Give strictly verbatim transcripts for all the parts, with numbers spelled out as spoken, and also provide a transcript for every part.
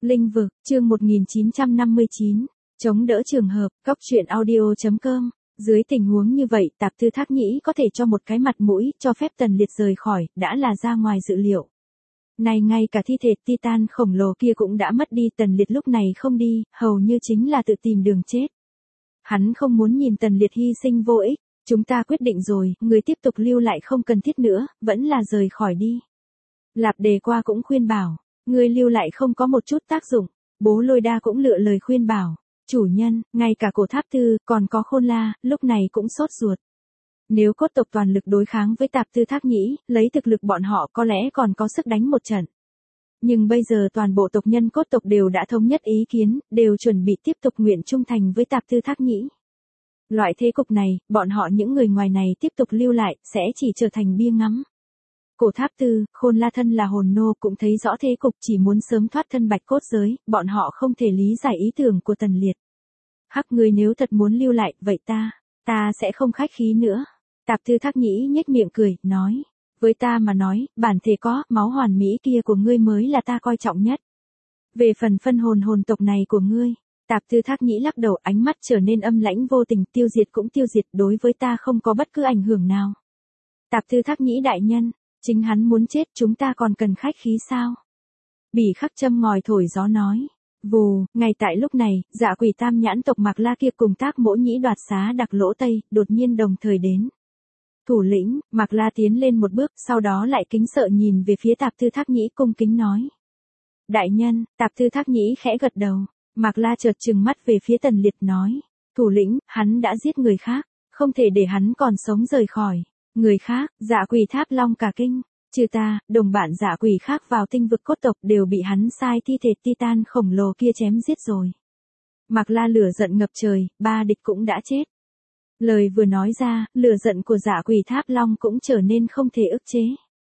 Linh vực, chương một nghìn chín trăm năm mươi chín, chống đỡ trường hợp, góc truyện audio.com. Dưới tình huống như vậy, Tạp Tư Thác Nhĩ có thể cho một cái mặt mũi, cho phép Tần Liệt rời khỏi, đã là ra ngoài dự liệu. Này ngay cả thi thể Titan khổng lồ kia cũng đã mất đi, Tần Liệt lúc này không đi, hầu như chính là tự tìm đường chết. Hắn không muốn nhìn Tần Liệt hy sinh vô ích, chúng ta quyết định rồi, người tiếp tục lưu lại không cần thiết nữa, vẫn là rời khỏi đi. Lạp Đề Qua cũng khuyên bảo. Người lưu lại không có một chút tác dụng, Bố Lôi Đa cũng lựa lời khuyên bảo, chủ nhân, ngay cả Cổ Tháp Tư, còn có Khôn La, lúc này cũng sốt ruột. Nếu cốt tộc toàn lực đối kháng với Tạp Tư Thác Nhĩ, lấy thực lực bọn họ có lẽ còn có sức đánh một trận. Nhưng bây giờ toàn bộ tộc nhân cốt tộc đều đã thống nhất ý kiến, đều chuẩn bị tiếp tục nguyện trung thành với Tạp Tư Thác Nhĩ. Loại thế cục này, bọn họ những người ngoài này tiếp tục lưu lại, sẽ chỉ trở thành bia ngắm. Cổ Tháp Tư, Khôn La thân là hồn nô cũng thấy rõ thế cục, chỉ muốn sớm thoát thân bạch cốt giới, bọn họ không thể lý giải ý tưởng của Tần Liệt. Hắc, người nếu thật muốn lưu lại, vậy ta, ta sẽ không khách khí nữa. Tạp Tư Thác Nhĩ nhếch miệng cười, nói, với ta mà nói, bản thể có, máu hoàn mỹ kia của ngươi mới là ta coi trọng nhất. Về phần phân hồn hồn tộc này của ngươi, Tạp Tư Thác Nhĩ lắc đầu, ánh mắt trở nên âm lãnh vô tình, tiêu diệt cũng tiêu diệt, đối với ta không có bất cứ ảnh hưởng nào. Tạp Tư Thác Nhĩ đại nhân, chính hắn muốn chết, chúng ta còn cần khách khí sao? Bỉ Khắc châm ngòi thổi gió nói. Vù, ngay tại lúc này, Dạ Quỷ Tam Nhãn tộc Mạc La kia cùng Tác Mỗ Nhĩ đoạt xá Đặc Lỗ Tây, đột nhiên đồng thời đến. Thủ lĩnh, Mạc La tiến lên một bước, sau đó lại kính sợ nhìn về phía Tạp Tư Thác Nhĩ cung kính nói. Đại nhân, Tạp Tư Thác Nhĩ khẽ gật đầu. Mạc La chợt trừng mắt về phía Tần Liệt nói. Thủ lĩnh, hắn đã giết người khác, không thể để hắn còn sống rời khỏi. Người khác, Dạ Quỷ Tháp Long cả kinh, trừ ta, đồng bạn Dạ Quỷ khác vào tinh vực cốt tộc đều bị hắn sai thi thể Titan khổng lồ kia chém giết rồi. Mạc La lửa giận ngập trời, ba địch cũng đã chết. Lời vừa nói ra, lửa giận của Dạ Quỷ Tháp Long cũng trở nên không thể ức chế.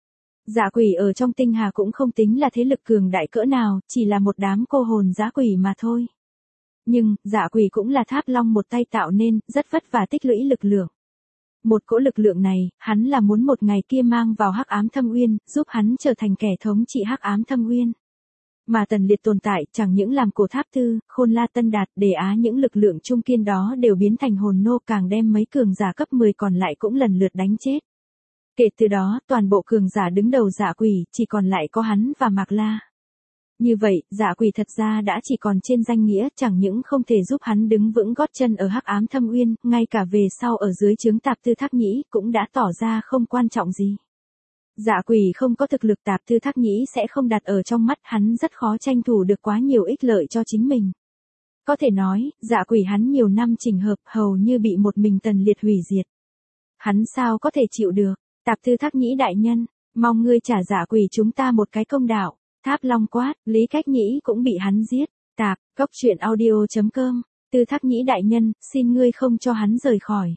Dạ Quỷ ở trong tinh hà cũng không tính là thế lực cường đại cỡ nào, chỉ là một đám cô hồn dã quỷ mà thôi. Nhưng, Dạ Quỷ cũng là Tháp Long một tay tạo nên, rất vất vả tích lũy lực lượng. Một cỗ lực lượng này, hắn là muốn một ngày kia mang vào Hắc Ám Thâm Uyên, giúp hắn trở thành kẻ thống trị Hắc Ám Thâm Uyên. Mà Tần Liệt tồn tại, chẳng những làm Cổ Tháp Tư, Khôn La Tân Đạt, Đề Á những lực lượng trung kiên đó đều biến thành hồn nô, càng đem mấy cường giả cấp mười còn lại cũng lần lượt đánh chết. Kể từ đó, toàn bộ cường giả đứng đầu Dạ Quỷ, chỉ còn lại có hắn và Mạc La. Như vậy, Dạ Quỷ thật ra đã chỉ còn trên danh nghĩa, chẳng những không thể giúp hắn đứng vững gót chân ở Hắc Ám Thâm Uyên, ngay cả về sau ở dưới trướng Tạp Tư Thác Nhĩ cũng đã tỏ ra không quan trọng gì. Dạ Quỷ không có thực lực, Tạp Tư Thác Nhĩ sẽ không đặt ở trong mắt, hắn rất khó tranh thủ được quá nhiều ích lợi cho chính mình. Có thể nói, Dạ Quỷ hắn nhiều năm chỉnh hợp, hầu như bị một mình Tần Liệt hủy diệt. Hắn sao có thể chịu được? Tạp Tư Thác Nhĩ đại nhân, mong ngươi trả Dạ Quỷ chúng ta một cái công đạo. Tháp Long quát, Lý Cách Nhĩ cũng bị hắn giết. Tạp, góc truyện audio.com, Tư Thác Nhĩ đại nhân, xin ngươi không cho hắn rời khỏi.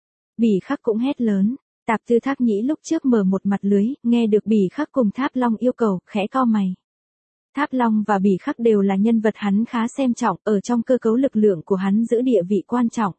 Bỉ Khắc cũng hét lớn. Tạp Tư Thác Nhĩ lúc trước mở một mặt lưới, nghe được Bỉ Khắc cùng Tháp Long yêu cầu, khẽ cau mày. Tháp Long và Bỉ Khắc đều là nhân vật hắn khá xem trọng, ở trong cơ cấu lực lượng của hắn giữ địa vị quan trọng.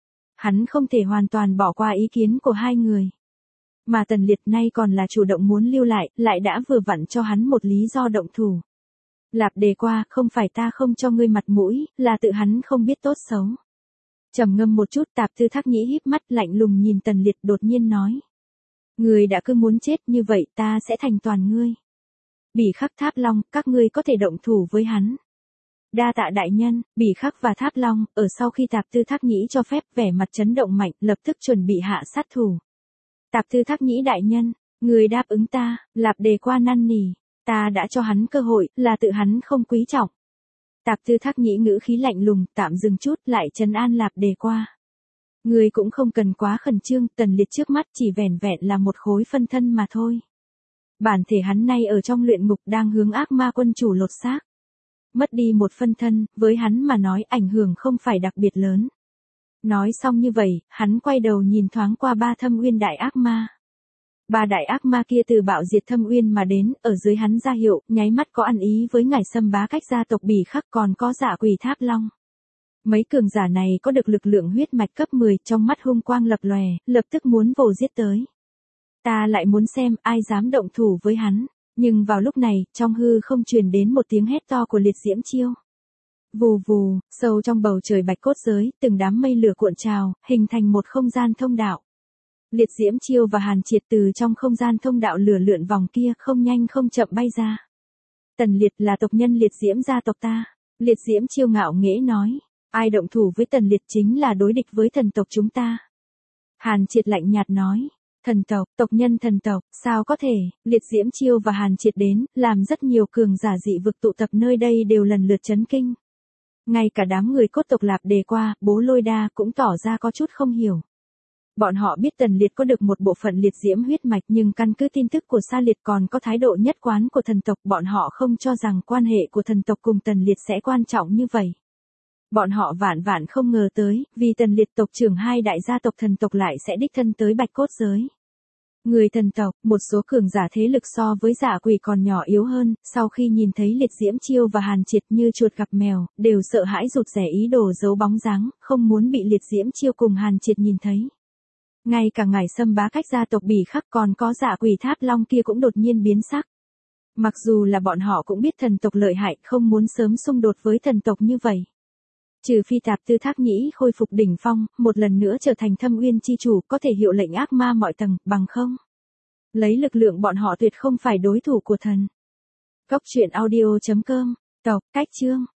Hắn không thể hoàn toàn bỏ qua ý kiến của hai người. Mà Tần Liệt nay còn là chủ động muốn lưu lại, lại đã vừa vặn cho hắn một lý do động thủ. Lạp Đề Qua, không phải ta không cho ngươi mặt mũi, là tự hắn không biết tốt xấu. Trầm ngâm một chút, Tạp Tư Thác Nhĩ híp mắt lạnh lùng nhìn Tần Liệt, đột nhiên nói. Ngươi đã cứ muốn chết như vậy, ta sẽ thành toàn ngươi. Bỉ Khắc, Tháp Long, các ngươi có thể động thủ với hắn. Đa tạ đại nhân. Bỉ Khắc và Tháp Long, ở sau khi Tạp Tư Thác Nhĩ cho phép, vẻ mặt chấn động mạnh, lập tức chuẩn bị hạ sát thủ. Tạp Tư Thác Nhĩ đại nhân, người đáp ứng ta. Lạp Đề Qua năn nỉ, ta đã cho hắn cơ hội, là tự hắn không quý trọng. Tạp Tư Thác Nhĩ ngữ khí lạnh lùng, tạm dừng chút, lại trấn an Lạp Đề Qua. Người cũng không cần quá khẩn trương, Tần Liệt trước mắt chỉ vẻn vẹn là một khối phân thân mà thôi. Bản thể hắn nay ở trong luyện ngục đang hướng ác ma quân chủ lột xác. Mất đi một phân thân, với hắn mà nói ảnh hưởng không phải đặc biệt lớn. Nói xong như vậy, hắn quay đầu nhìn thoáng qua ba Thâm Uyên đại ác ma. Ba đại ác ma kia từ bạo diệt Thâm Uyên mà đến, ở dưới hắn ra hiệu, nháy mắt có ăn ý với ngải xâm bá cách gia tộc Bỉ Khắc, còn có Dạ Quỷ Tháp Long. Mấy cường giả này có được lực lượng huyết mạch cấp mười, trong mắt hung quang lập lòe, lập tức muốn vồ giết tới. Ta lại muốn xem ai dám động thủ với hắn. Nhưng vào lúc này, trong hư không truyền đến một tiếng hét to của liệt diễm chiêu. Vù vù, sâu trong bầu trời bạch cốt giới, từng đám mây lửa cuộn trào, hình thành một không gian thông đạo. Liệt diễm chiêu và Hàn Triệt từ trong không gian thông đạo lửa lượn vòng kia không nhanh không chậm bay ra. Tần Liệt là tộc nhân liệt diễm gia tộc ta. Liệt diễm chiêu ngạo nghễ nói. Ai động thủ với Tần Liệt chính là đối địch với thần tộc chúng ta. Hàn Triệt lạnh nhạt nói. Thần tộc, tộc nhân thần tộc, sao có thể, liệt diễm chiêu và Hàn Triệt đến, làm rất nhiều cường giả dị vực tụ tập nơi đây đều lần lượt chấn kinh. Ngay cả đám người cốt tộc Lạp Đề qua, bố Lôi Đa cũng tỏ ra có chút không hiểu. Bọn họ biết Tần Liệt có được một bộ phận liệt diễm huyết mạch nhưng căn cứ tin tức của Sa Liệt còn có thái độ nhất quán của thần tộc, bọn họ không cho rằng quan hệ của thần tộc cùng Tần Liệt sẽ quan trọng như vậy. Bọn họ vạn vạn không ngờ tới, vì Tần Liệt tộc trưởng hai đại gia tộc thần tộc lại sẽ đích thân tới bạch cốt giới. Người thần tộc, một số cường giả thế lực so với Dạ Quỷ còn nhỏ yếu hơn, sau khi nhìn thấy liệt diễm chiêu và Hàn Triệt như chuột gặp mèo, đều sợ hãi rụt rè ý đồ giấu bóng dáng, không muốn bị liệt diễm chiêu cùng Hàn Triệt nhìn thấy. Ngay cả ngải Sâm bá cách gia tộc Bỉ Khắc còn có Dạ Quỷ Tháp Long kia cũng đột nhiên biến sắc. Mặc dù là bọn họ cũng biết thần tộc lợi hại, không muốn sớm xung đột với thần tộc như vậy. Trừ phi Tạp Tư Thác Nhĩ khôi phục đỉnh phong, một lần nữa trở thành Thâm Uyên chi chủ, có thể hiệu lệnh ác ma mọi tầng, bằng không. Lấy lực lượng bọn họ tuyệt không phải đối thủ của thần. Góc truyện audio chấm com, tộc, cách chương.